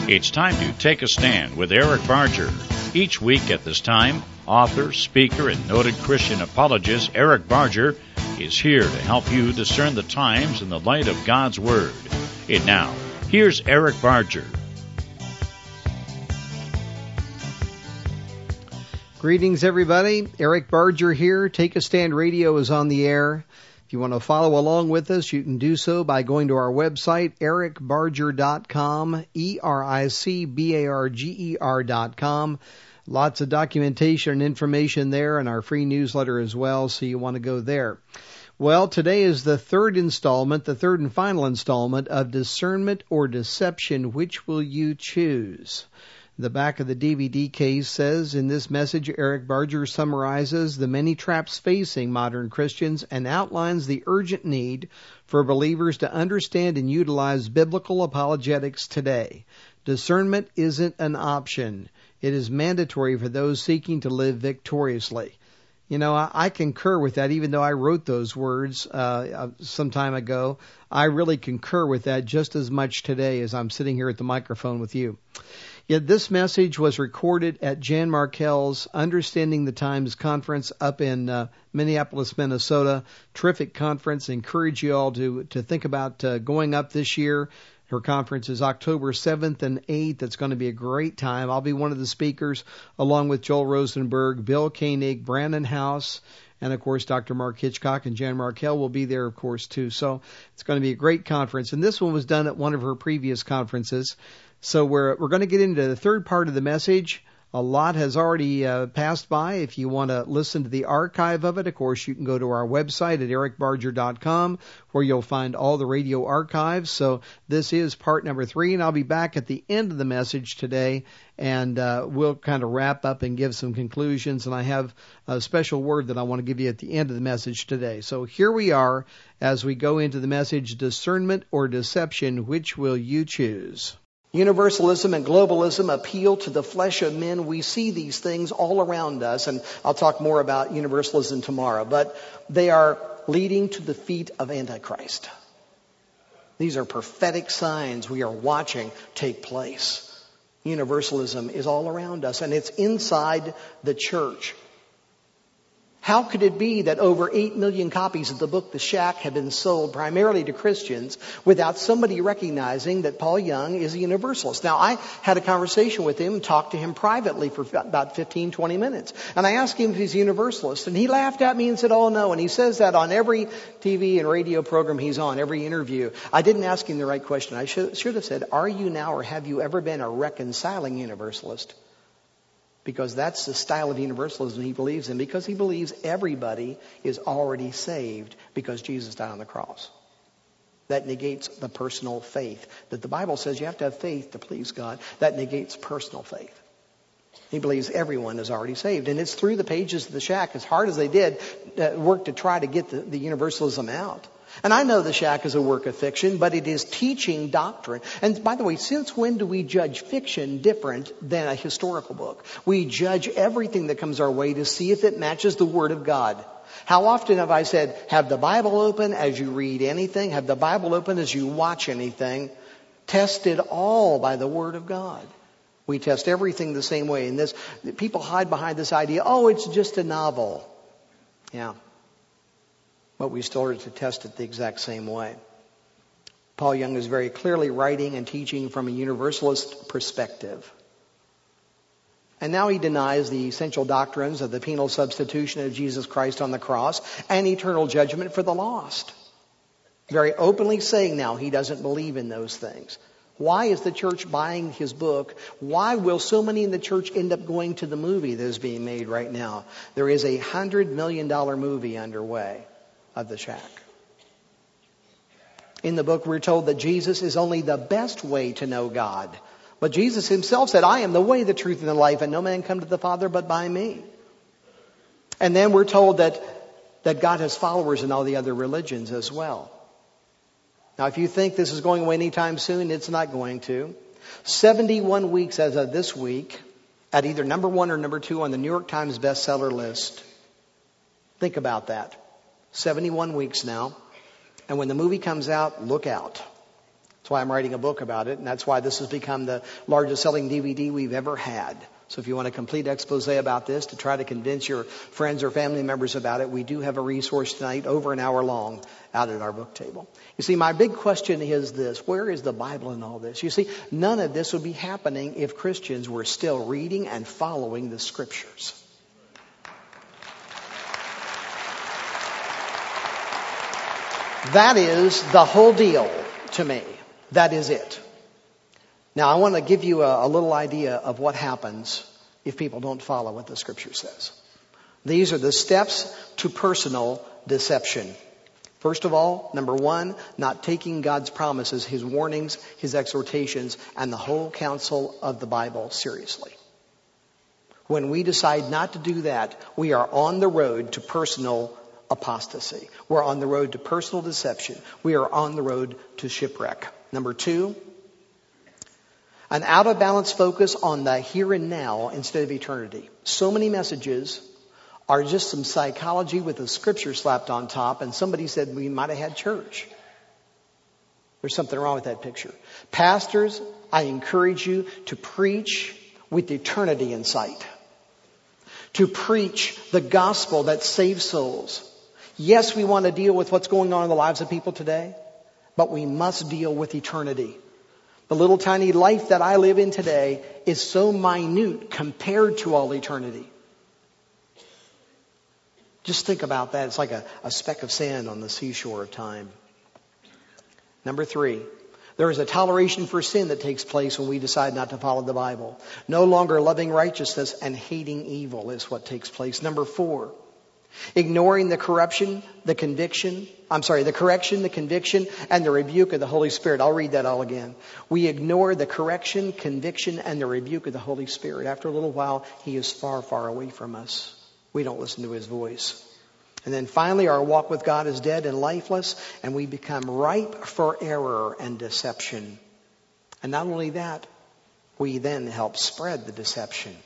It's time to take a stand with Eric Barger. Each week at this time, author, speaker, and noted Christian apologist Eric Barger is here to help you discern the times in the light of God's Word. And now, here's Eric Barger. Greetings, everybody. Eric Barger here. Take a Stand Radio is on the air. If you want to follow along with us, you can do so by going to our website, ericbarger.com, EricBarger.com. Lots of documentation and information there, and our free newsletter as well, so you want to go there. Well, today is the third and final installment of Discernment or Deception. Which will you choose? The back of the DVD case says, in this message, Eric Barger summarizes the many traps facing modern Christians and outlines the urgent need for believers to understand and utilize biblical apologetics today. Discernment isn't an option. It is mandatory for those seeking to live victoriously. You know, I concur with that, even though I wrote those words some time ago. I really concur with that just as much today as I'm sitting here at the microphone with you. Yet this message was recorded at Jan Markell's Understanding the Times conference up in Minneapolis, Minnesota. Terrific conference. I encourage you all to think about going up this year. Her conference is October 7th and 8th. It's going to be a great time. I'll be one of the speakers along with Joel Rosenberg, Bill Koenig, Brandon House, and, of course, Dr. Mark Hitchcock and Jan Markell will be there, of course, too. So it's going to be a great conference. And this one was done at one of her previous conferences. So we're going to get into the third part of the message. A lot has already passed by. If you want to listen to the archive of it, of course, you can go to our website at ericbarger.com, where you'll find all the radio archives. So this is part number 3, and I'll be back at the end of the message today, and we'll kind of wrap up and give some conclusions. And I have a special word that I want to give you at the end of the message today. So here we are as we go into the message, Discernment or Deception, which will you choose? Universalism and globalism appeal to the flesh of men. We see these things all around us, and I'll talk more about universalism tomorrow, but they are leading to the feet of Antichrist. These are prophetic signs we are watching take place. Universalism is all around us, and it's inside the church. How could it be that over 8 million copies of the book The Shack have been sold primarily to Christians without somebody recognizing that Paul Young is a universalist? Now, I had a conversation with him, talked to him privately for about 15, 20 minutes. And I asked him if he's a universalist. And he laughed at me and said, oh, no. And he says that on every TV and radio program he's on, every interview. I didn't ask him the right question. I should have said, are you now or have you ever been a reconciling universalist? Because that's the style of universalism he believes in, because he believes everybody is already saved because Jesus died on the cross. That negates the personal faith. That the Bible says you have to have faith to please God. That negates personal faith. He believes everyone is already saved. And it's through the pages of The Shack, as hard as they did, work to try to get the universalism out. And I know The Shack is a work of fiction, but it is teaching doctrine. And by the way, since when do we judge fiction different than a historical book? We judge everything that comes our way to see if it matches the Word of God. How often have I said, have the Bible open as you read anything? Have the Bible open as you watch anything? Test it all by the Word of God. We test everything the same way. And people hide behind this idea, oh, it's just a novel. Yeah. But we still are to test it the exact same way. Paul Young is very clearly writing and teaching from a universalist perspective. And now he denies the essential doctrines of the penal substitution of Jesus Christ on the cross and eternal judgment for the lost. Very openly saying now he doesn't believe in those things. Why is the church buying his book? Why will so many in the church end up going to the movie that is being made right now? There is a $100 million movie underway of The Shack. In the book, we're told that Jesus is only the best way to know God. But Jesus himself said, I am the way, the truth, and the life, and no man come to the Father but by me. And then we're told that God has followers in all the other religions as well. Now, if you think this is going away anytime soon, it's not going to. 71 weeks as of this week, at either number 1 or number 2 on the New York Times bestseller list. Think about that. 71 weeks now. And when the movie comes out, look out. That's why I'm writing a book about it, and that's why this has become the largest selling DVD we've ever had. So if you want a complete expose about this to try to convince your friends or family members about it, we do have a resource tonight, over an hour long, out at our book table. You see, my big question is this: where is the Bible in all this? You see, none of this would be happening if Christians were still reading and following the Scriptures. That is the whole deal to me. That is it. Now, I want to give you a little idea of what happens if people don't follow what the Scripture says. These are the steps to personal deception. First of all, number one, not taking God's promises, His warnings, His exhortations, and the whole counsel of the Bible seriously. When we decide not to do that, we are on the road to personal apostasy. We're on the road to personal deception. We are on the road to shipwreck. Number two, an out-of-balance focus on the here and now instead of eternity. So many messages are just some psychology with a scripture slapped on top, and somebody said we might have had church. There's something wrong with that picture. Pastors, I encourage you to preach with eternity in sight. To preach the gospel that saves souls. Yes, we want to deal with what's going on in the lives of people today, but we must deal with eternity. The little tiny life that I live in today is so minute compared to all eternity. Just think about that. It's like a speck of sand on the seashore of time. Number three, there is a toleration for sin that takes place when we decide not to follow the Bible. No longer loving righteousness and hating evil is what takes place. Number four, ignoring the correction, the conviction, and the rebuke of the Holy Spirit. I'll read that all again. We ignore the correction, conviction, and the rebuke of the Holy Spirit. After a little while, He is far, far away from us. We don't listen to His voice. And then finally, our walk with God is dead and lifeless, and we become ripe for error and deception. And not only that, we then help spread the deception.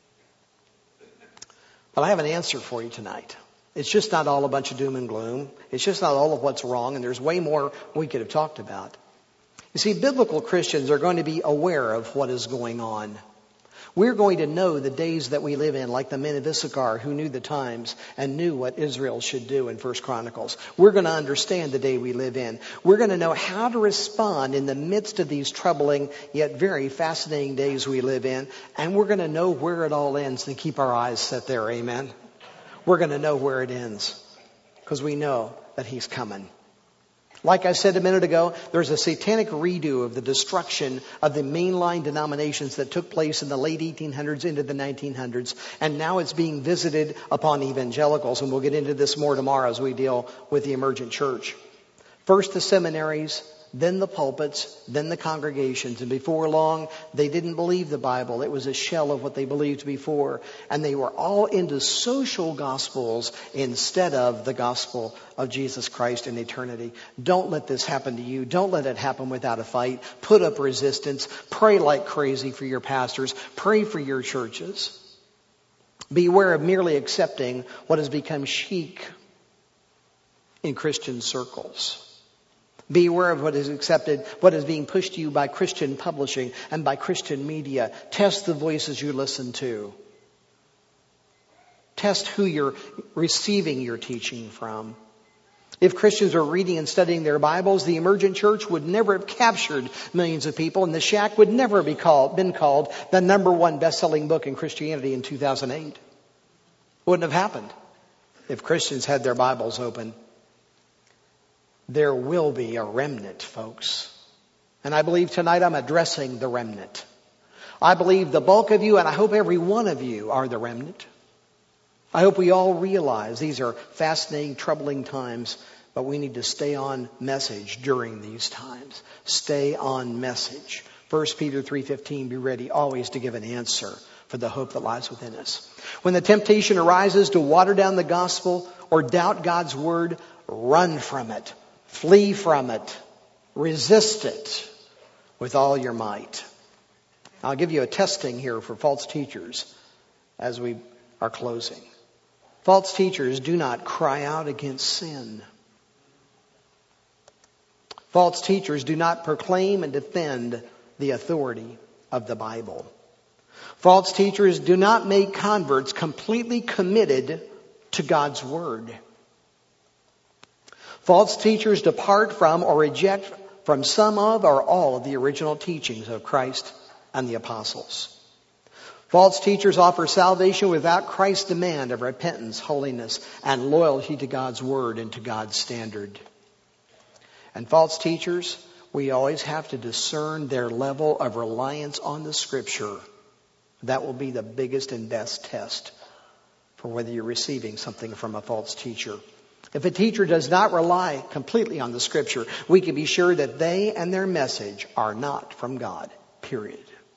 But I have an answer for you tonight. It's just not all a bunch of doom and gloom. It's just not all of what's wrong, and there's way more we could have talked about. You see, biblical Christians are going to be aware of what is going on. We're going to know the days that we live in, like the men of Issachar who knew the times and knew what Israel should do in 1 Chronicles. We're going to understand the day we live in. We're going to know how to respond in the midst of these troubling yet very fascinating days we live in. And we're going to know where it all ends and keep our eyes set there. Amen. We're going to know where it ends because we know that He's coming. Like I said a minute ago, there's a satanic redo of the destruction of the mainline denominations that took place in the late 1800s into the 1900s. And now it's being visited upon evangelicals. And we'll get into this more tomorrow as we deal with the emergent church. First the seminaries, then the pulpits, then the congregations. And before long, they didn't believe the Bible. It was a shell of what they believed before. And they were all into social gospels instead of the gospel of Jesus Christ in eternity. Don't let this happen to you. Don't let it happen without a fight. Put up resistance. Pray like crazy for your pastors. Pray for your churches. Beware of merely accepting what has become chic in Christian circles. Be aware of what is accepted, what is being pushed to you by Christian publishing and by Christian media. Test the voices you listen to. Test who you're receiving your teaching from. If Christians were reading and studying their Bibles, the emergent church would never have captured millions of people, and The Shack would never have been called the number one best-selling book in Christianity in 2008. Wouldn't have happened if Christians had their Bibles open. There will be a remnant, folks. And I believe tonight I'm addressing the remnant. I believe the bulk of you, and I hope every one of you, are the remnant. I hope we all realize these are fascinating, troubling times, but we need to stay on message during these times. Stay on message. 1 Peter 3:15, be ready always to give an answer for the hope that lies within us. When the temptation arises to water down the gospel or doubt God's word, run from it. Flee from it. Resist it with all your might. I'll give you a testing here for false teachers as we are closing. False teachers do not cry out against sin. False teachers do not proclaim and defend the authority of the Bible. False teachers do not make converts completely committed to God's Word. False teachers depart from or reject from some of or all of the original teachings of Christ and the apostles. False teachers offer salvation without Christ's demand of repentance, holiness, and loyalty to God's Word and to God's standard. And false teachers, we always have to discern their level of reliance on the Scripture. That will be the biggest and best test for whether you're receiving something from a false teacher. If a teacher does not rely completely on the Scripture, we can be sure that they and their message are not from God, period.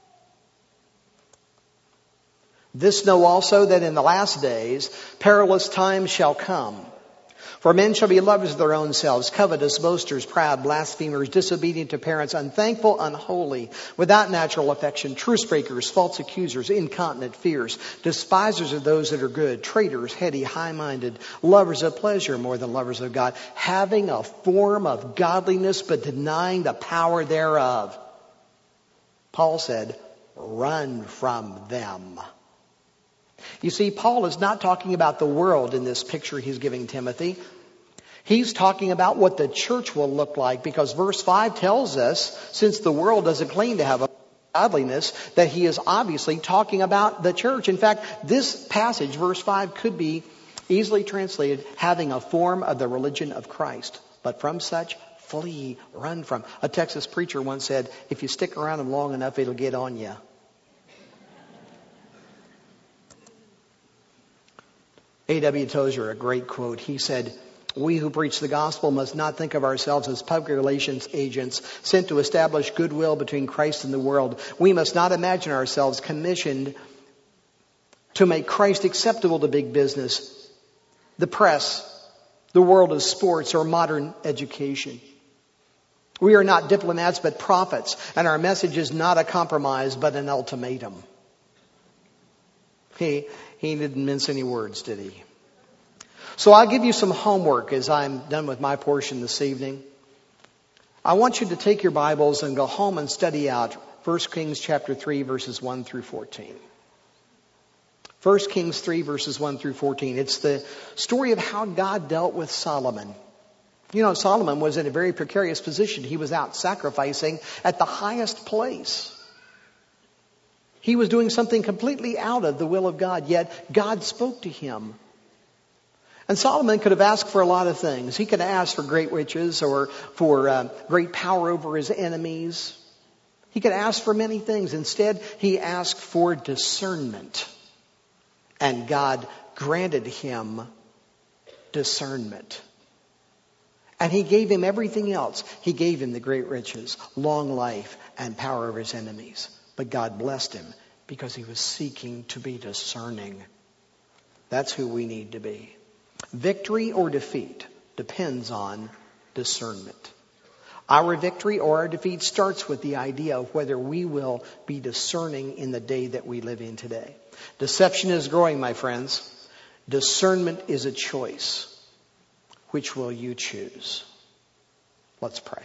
This know also that in the last days perilous times shall come. For men shall be lovers of their own selves, covetous, boasters, proud, blasphemers, disobedient to parents, unthankful, unholy, without natural affection, truce breakers, false accusers, incontinent, fierce, despisers of those that are good, traitors, heady, high-minded, lovers of pleasure more than lovers of God, having a form of godliness but denying the power thereof. Paul said, run from them. You see, Paul is not talking about the world in this picture he's giving Timothy. He's talking about what the church will look like, because verse 5 tells us, since the world doesn't claim to have a godliness, that he is obviously talking about the church. In fact, this passage, verse 5, could be easily translated, having a form of the religion of Christ. But from such, flee, run from. A Texas preacher once said, if you stick around them long enough, it'll get on you. A.W. Tozer, a great quote. He said, we who preach the gospel must not think of ourselves as public relations agents sent to establish goodwill between Christ and the world. We must not imagine ourselves commissioned to make Christ acceptable to big business, the press, the world of sports, or modern education. We are not diplomats but prophets, and our message is not a compromise but an ultimatum. He didn't mince any words, did he? So I'll give you some homework as I'm done with my portion this evening. I want you to take your Bibles and go home and study out 1 Kings chapter 3, verses 1 through 14. 1 Kings 3, verses 1 through 14. It's the story of how God dealt with Solomon. You know, Solomon was in a very precarious position. He was out sacrificing at the highest place. He was doing something completely out of the will of God, yet God spoke to him. And Solomon could have asked for a lot of things. He could have asked for great riches or for great power over his enemies. He could ask for many things. Instead, he asked for discernment. And God granted him discernment. And he gave him everything else. He gave him the great riches, long life, and power over his enemies. But God blessed him because he was seeking to be discerning. That's who we need to be. Victory or defeat depends on discernment. Our victory or our defeat starts with the idea of whether we will be discerning in the day that we live in today. Deception is growing, my friends. Discernment is a choice. Which will you choose? Let's pray.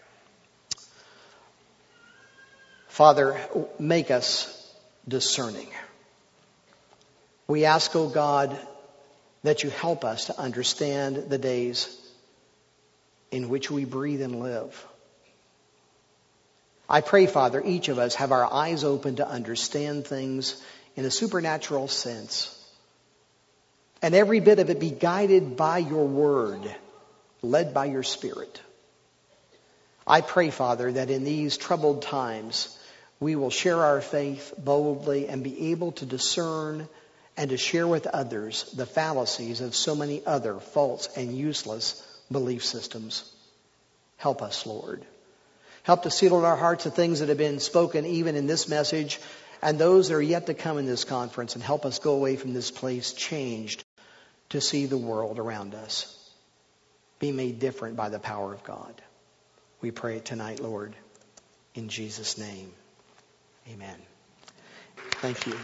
Father, make us discerning. We ask, O God, that you help us to understand the days in which we breathe and live. I pray, Father, each of us have our eyes open to understand things in a supernatural sense. And every bit of it be guided by your word, led by your Spirit. I pray, Father, that in these troubled times, we will share our faith boldly and be able to discern and to share with others the fallacies of so many other false and useless belief systems. Help us, Lord. Help to seal in our hearts the things that have been spoken even in this message and those that are yet to come in this conference, and help us go away from this place changed to see the world around us be made different by the power of God. We pray it tonight, Lord, in Jesus' name. Amen. Thank you.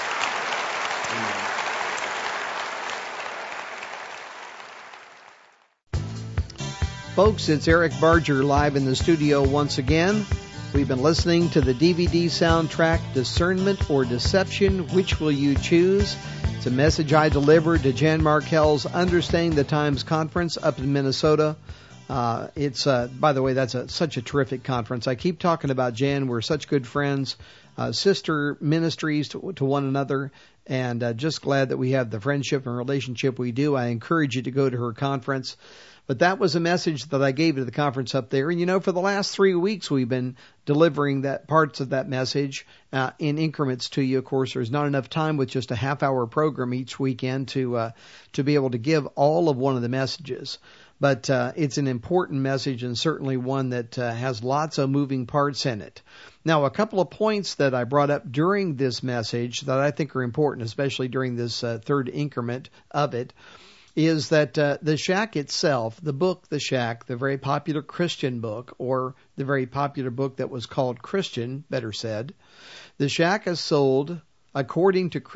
Amen. Folks, it's Eric Barger live in the studio once again. We've been listening to the DVD soundtrack, Discernment or Deception, Which Will You Choose? It's a message I delivered to Jan Markell's Understanding the Times conference up in Minnesota. By the way, that's such a terrific conference. I keep talking about Jan. We're such good friends, sister ministries to one another, and just glad that we have the friendship and relationship we do. I encourage you to go to her conference. But that was a message that I gave to the conference up there. And, for the last 3 weeks, we've been delivering parts of that message in increments to you. Of course, there's not enough time with just a half-hour program each weekend to be able to give all of one of the messages. But it's an important message and certainly one that has lots of moving parts in it. Now, a couple of points that I brought up during this message that I think are important, especially during this third increment of it, is that The Shack itself, the book The Shack, the very popular Christian book, or the very popular book that was called Christian, better said, The Shack is sold, according to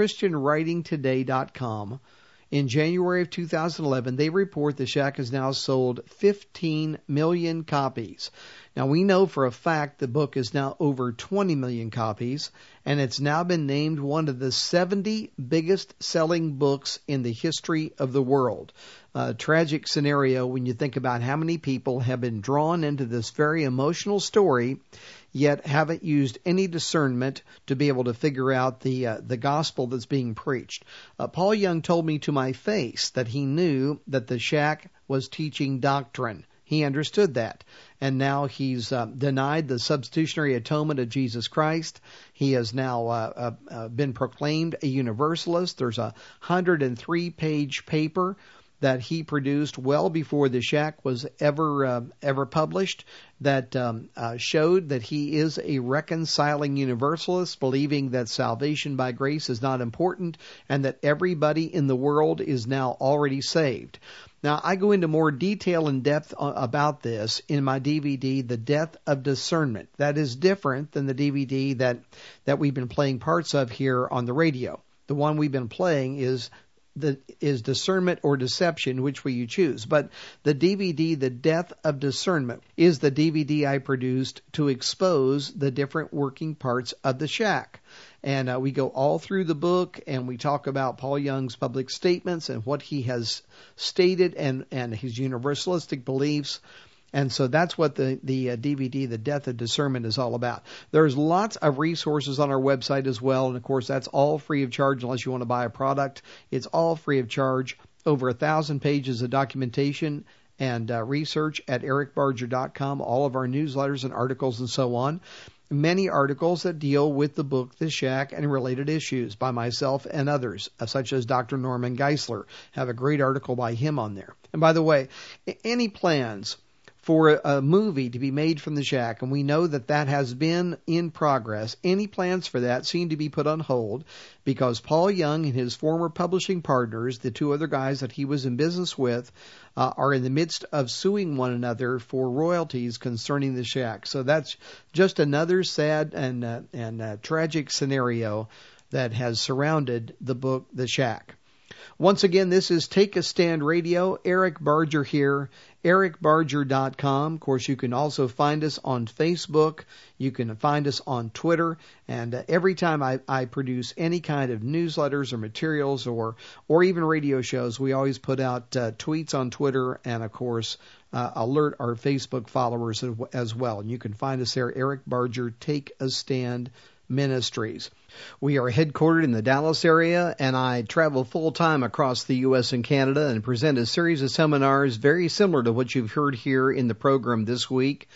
ChristianWritingToday.com, in January of 2011, they report The Shack has now sold 15 million copies. Now, we know for a fact the book is now over 20 million copies, and it's now been named one of the 70 biggest selling books in the history of the world. A tragic scenario when you think about how many people have been drawn into this very emotional story, yet haven't used any discernment to be able to figure out the gospel that's being preached. Paul Young told me to my face that he knew that The Shack was teaching doctrine. He understood that. And now he's denied the substitutionary atonement of Jesus Christ. He has now been proclaimed a universalist. There's a 103-page paper that he produced well before The Shack was ever published that showed that he is a reconciling universalist, believing that salvation by grace is not important and that everybody in the world is now already saved. Now, I go into more detail and depth about this in my DVD, The Death of Discernment. That is different than the DVD that we've been playing parts of here on the radio. The one we've been playing is Discernment or Deception, which will you choose? But the DVD, The Death of Discernment, is the DVD I produced to expose the different working parts of The Shack. And we go all through the book, and we talk about Paul Young's public statements and what he has stated and his universalistic beliefs. And so that's what the DVD, The Death of Discernment, is all about. There's lots of resources on our website as well. And, of course, that's all free of charge unless you want to buy a product. It's all free of charge. Over 1,000 pages of documentation and research at ericbarger.com. All of our newsletters and articles and so on. Many articles that deal with the book The Shack and related issues by myself and others, such as Dr. Norman Geisler. Have a great article by him on there. And by the way, any plans for a movie to be made from The Shack, and we know that has been in progress. Any plans for that seem to be put on hold because Paul Young and his former publishing partners, the two other guys that he was in business with, are in the midst of suing one another for royalties concerning The Shack. So that's just another sad and tragic scenario that has surrounded the book The Shack. Once again, this is Take a Stand Radio. Eric Barger here, ericbarger.com. Of course, you can also find us on Facebook. You can find us on Twitter. And every time I produce any kind of newsletters or materials or even radio shows, we always put out tweets on Twitter and, of course, alert our Facebook followers as well. And you can find us there, Eric Barger, Take a Stand Ministries. We are headquartered in the Dallas area, and I travel full-time across the U.S. and Canada and present a series of seminars very similar to what you've heard here in the program this week.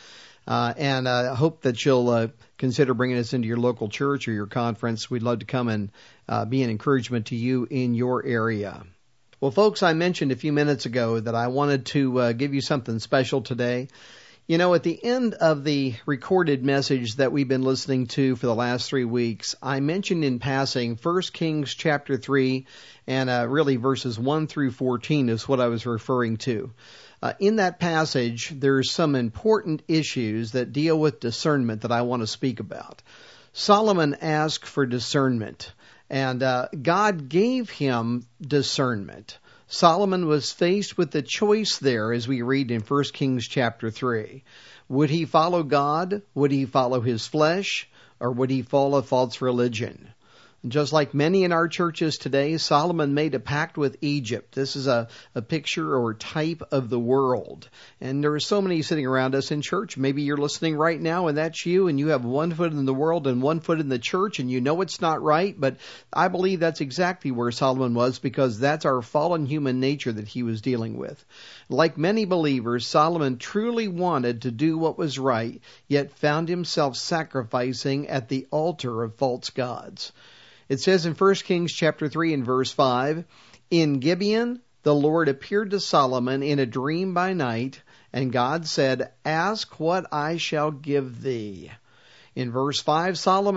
And I hope that you'll consider bringing us into your local church or your conference. We'd love to come and be an encouragement to you in your area. Well, folks, I mentioned a few minutes ago that I wanted to give you something special today. You know, at the end of the recorded message that we've been listening to for the last 3 weeks, I mentioned in passing 1 Kings chapter 3 and really verses 1 through 14 is what I was referring to. In that passage, there's some important issues that deal with discernment that I want to speak about. Solomon asked for discernment, and God gave him discernment. Solomon was faced with the choice there, as we read in 1 Kings chapter 3. Would he follow God? Would he follow his flesh? Or would he follow false religion? And just like many in our churches today, Solomon made a pact with Egypt. This is a picture or type of the world. And there are so many sitting around us in church. Maybe you're listening right now and that's you, and you have 1 foot in the world and 1 foot in the church, and you know it's not right. But I believe that's exactly where Solomon was, because that's our fallen human nature that he was dealing with. Like many believers, Solomon truly wanted to do what was right, yet found himself sacrificing at the altar of false gods. It says in 1 Kings chapter 3 and verse 5, "In Gibeon the Lord appeared to Solomon in a dream by night, and God said, 'Ask what I shall give thee.'" In verse 5,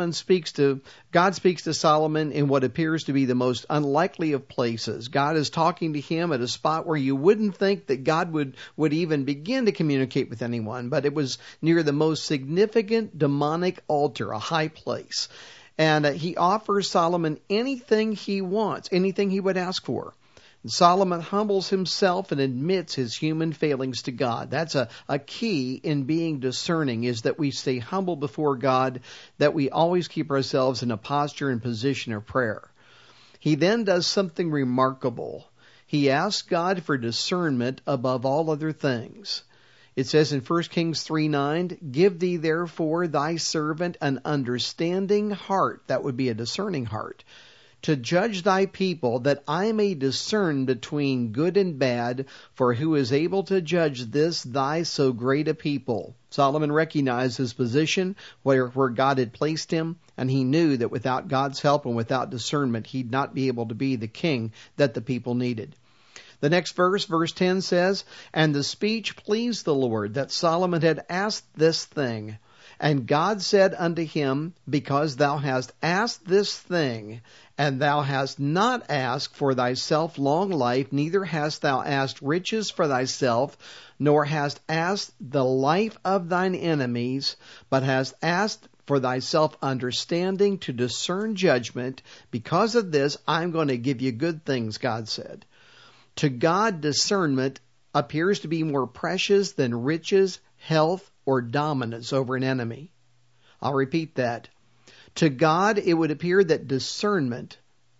God speaks to Solomon in what appears to be the most unlikely of places. God is talking to him at a spot where you wouldn't think that God would even begin to communicate with anyone, but it was near the most significant demonic altar, a high place. And he offers Solomon anything he wants, anything he would ask for. And Solomon humbles himself and admits his human failings to God. That's a key in being discerning, is that we stay humble before God, that we always keep ourselves in a posture and position of prayer. He then does something remarkable. He asks God for discernment above all other things. It says in 1 Kings 3:9, "Give thee therefore thy servant an understanding heart," that would be a discerning heart, "to judge thy people, that I may discern between good and bad, for who is able to judge this thy so great a people?" Solomon recognized his position, where God had placed him, and he knew that without God's help and without discernment, he'd not be able to be the king that the people needed. The next verse, verse 10 says, "And the speech pleased the Lord, that Solomon had asked this thing. And God said unto him, Because thou hast asked this thing, and thou hast not asked for thyself long life, neither hast thou asked riches for thyself, nor hast asked the life of thine enemies, but hast asked for thyself understanding to discern judgment. Because of this, I'm going to give you good things," God said. To God, discernment appears to be more precious than riches, health, or dominance over an enemy. I'll repeat that. To God, it would appear that discernment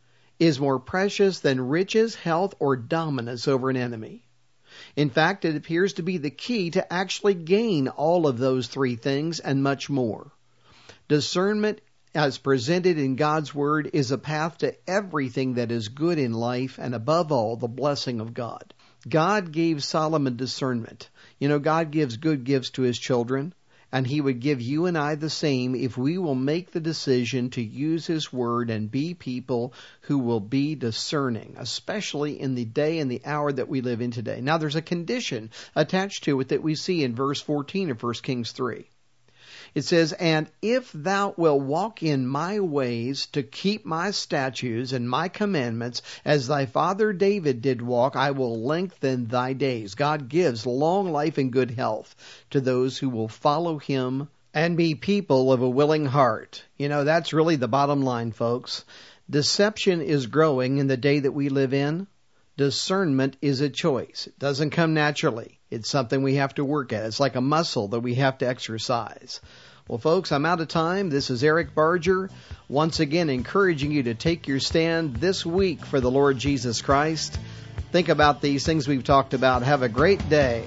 is more precious than riches, health, or dominance over an enemy. In fact, it appears to be the key to actually gain all of those three things and much more. Discernment, as presented in God's Word, is a path to everything that is good in life, and above all, the blessing of God. God gave Solomon discernment. You know, God gives good gifts to His children, and He would give you and I the same if we will make the decision to use His Word and be people who will be discerning, especially in the day and the hour that we live in today. Now, there's a condition attached to it that we see in verse 14 of 1 Kings 3. It says, "And if thou wilt walk in my ways to keep my statutes and my commandments, as thy father David did walk, I will lengthen thy days." God gives long life and good health to those who will follow Him and be people of a willing heart. You know, that's really the bottom line, folks. Deception is growing in the day that we live in. Discernment is a choice. It doesn't come naturally. It's something we have to work at. It's like a muscle that we have to exercise. Well, folks, I'm out of time. This is Eric Barger, once again encouraging you to take your stand this week for the Lord Jesus Christ. Think about these things we've talked about. Have a great day.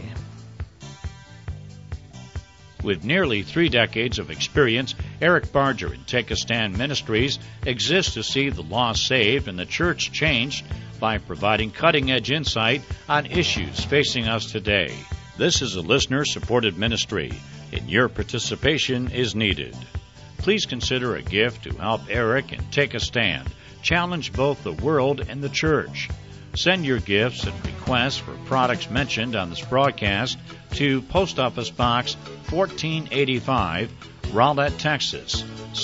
With nearly 3 decades of experience, Eric Barger and Take a Stand Ministries exists to see the lost saved and the church changed by providing cutting-edge insight on issues facing us today. This is a listener-supported ministry, and your participation is needed. Please consider a gift to help Eric and Take a Stand challenge both the world and the church. Send your gifts and requests for products mentioned on this broadcast to Post Office Box 1485, Rowlett, Texas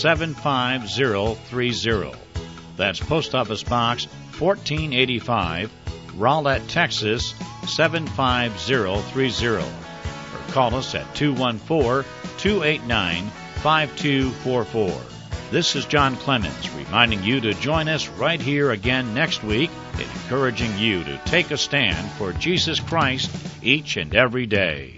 75030. That's Post Office Box 1485, Rowlett, Texas 75030. Or call us at 214-289-5244. This is John Clemens reminding you to join us right here again next week and encouraging you to take a stand for Jesus Christ each and every day.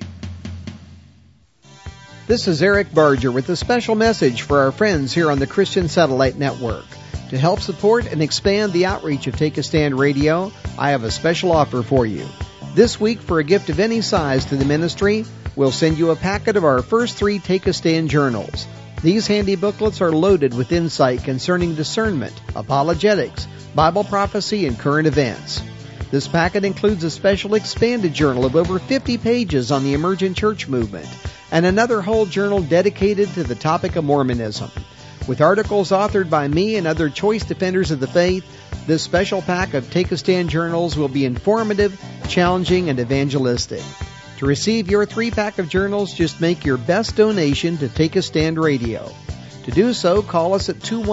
This is Eric Barger with a special message for our friends here on the Christian Satellite Network. To help support and expand the outreach of Take a Stand Radio, I have a special offer for you. This week, for a gift of any size to the ministry, we'll send you a packet of our first 3 Take a Stand journals. These handy booklets are loaded with insight concerning discernment, apologetics, Bible prophecy, and current events. This packet includes a special expanded journal of over 50 pages on the emergent church movement, and another whole journal dedicated to the topic of Mormonism. With articles authored by me and other choice defenders of the faith, this special pack of Take a Stand journals will be informative, challenging, and evangelistic. To receive your 3-pack of journals, just make your best donation to Take a Stand Radio. To do so, call us at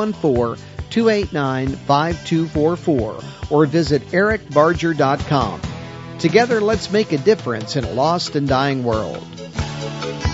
214-289-5244 or visit ericbarger.com. Together, let's make a difference in a lost and dying world.